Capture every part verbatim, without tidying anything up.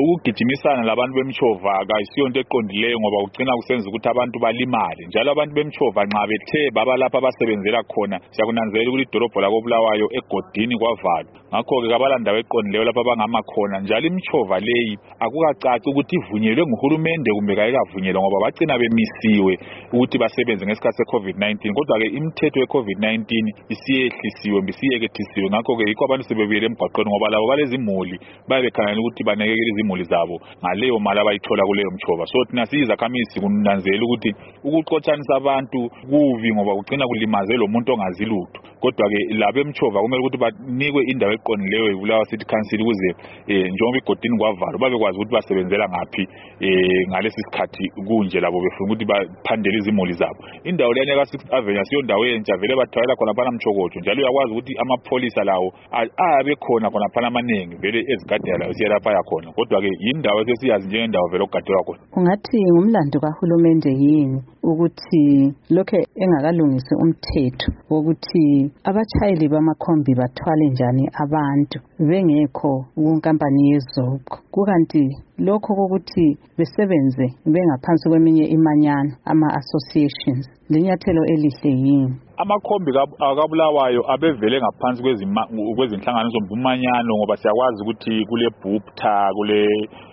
ukugijimisana labantu bemchova akayisiyo into eqondileyo ngoba ugcina kusenza ukuthi abantu balimale njalo abantu bemchova nxa bethe baba lapha abasebenzela khona siyakunanzelela ukuthi idolobho lako Bulawayo egodini kwavalwa ngakho ke kabalandawo eqondileyo lapha abangama khona njalo imchova leyi akukacaci ukuthi ivunyelwe nguhulumende kumbe kayikavunyelwa ngoba bagcina bemisiwe ukuthi basebenze ngesikhathi seCovid nineteen kodwa ke imithetho yeCovid nineteen isiyehlisiwe bisiyekethisiwe ngakho ke yikho abantu sebebuyele emgwaqweni ngoba labo balezimuli babekhanela ukuthi banakekele izimuli zabo ngaleyo mali abayithola kuleyo mchova so thina siyizakhamizi kunanzela ukuthi ukuxotshanisa abantu kuvi ngoba ugcina kulimaze lo muntu ongazi lutho kodwa ke labe emchova kumele ukuthi banikwe indawo eqondileyo eBulawayo City Council ukuze eh njengoba igodini kwavalwa babekwazi ukuthi basebenzela ngaphi eh ngalesi sikhathi kunje labo befuna ukuthi baphandele izimuli zabo indawo leyana ka sixth Avenue siyo ndawo entsha vele bathwala khona phana mchokojo njalo uyakwazi ukuthi amapholisa lawo abe khona khona phana amanengi vele ezigadela lawo siyalapha yakhona kodwa ke indawo esesiyazi njengendawo vele okugadelwa khona ungathi ngumlando kahulumende yini ukuthi lokho engakalungisi umthetho wokuthi abachayeli bamakhombi bathwale njani abantu bengekho kunkampani yezobho kukanti lokho kokuthi besebenze bengaphansi kweminye imanyano ama-associations linyathelo elihle yini amakhombi akabulawayo abevele ngaphansi kwezinhlangano zombumanyano ngoba siyakwazi ukuthi kule BUPTA kule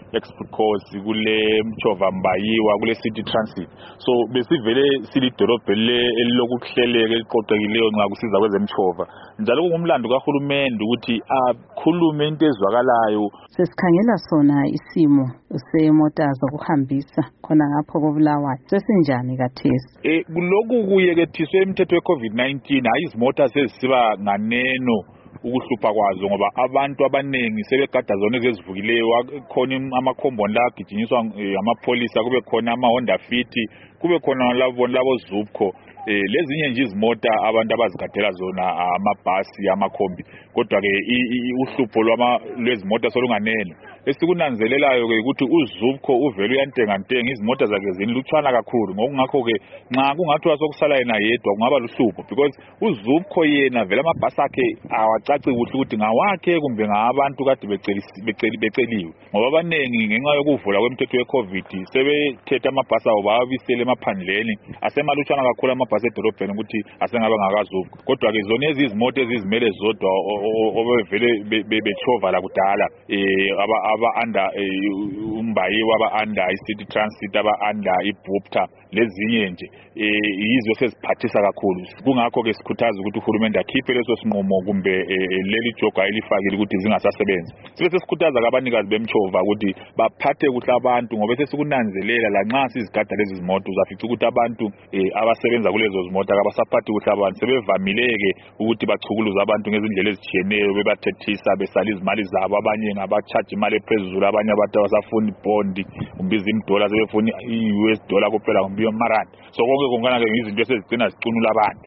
Express kule mchova mbayiwa kule City Transit so besivele silidolobhe elilokuhleleka eliqoqekileyo nxa kusiza kwezemchova njalo kungumlando kahulumende ukuthi akhulume into ezwakalayo sesikhangela sona isimo semota zokuhambisa khona ngapho koBulawayo sesinjani kathesi eh kuloku kuyekethiswe imithetho yeCovid nineteen hayi izimota sezisiba nganeno ukuhlupha kwazo ngoba abantu abanengi sebegada zona ezivukileyo khona amakhomboni la gijinyiswa amapolisa kube khona ama Honda Fit kube khona labo labo Zupco eh lezinye nje izimota abantu abazigadela zona amabhasi amakhombi kodwa ke uhlupho lwama lwezimota solunganele esikunanzelelayo ke ukuthi uZupco uvele uyantenga ntenga izimota zakhe zinilutshwana kakhulu ngokungakho ke nxa kungathiwa sokusala yena yedwa kungaba luhlupho because uZupco yena vele amabhasi akhe awacaci kuhle ukuthi ngawakhe kumbe ngabantu kade beceli beceliwe ngoba abanengi ngenxa yokuvula kwemithetho yeCovid sebethetha amabhasi abo bawabisele emaphandleni asemalutshwana kakhulu amabhasi edolobheni ukuthi asengaba ngakaZupco kodwa ke zona ezizimoto ezizimele zodwa obevele bechova la kudala eh aba under umbayiwa aba under iCity Transit aba under iBUPTA lezinye nje eh yizo seziphathisa kakhulu kungakho ke sikhuthaza ukuthi uhulumende akhiphe leso sinqumo kumbe leli joga elifakile ukuthi zingasasebenzi sibe sesikhuthaza kabanikazi bemchova ukuthi baphathe kuhle abantu ngoba sesikunanzelela la nxa sizigada lezi zimoto uzafica ukuthi abantu abasebenza kulezo zimoto abasaphathi kuhle abantu sebevamileke ukuthi bachukuluza abantu ngezindlela ezitshiyeneyo bebathethisa besala izimali zabo abanye ngabacharge imali ephezulu abanye abantu abasafuna ibond umbiza imdola sebefuna i-U S dollar kuphela kumbe amarandi so konke kungana ke izinto esezigcina zicunula abantu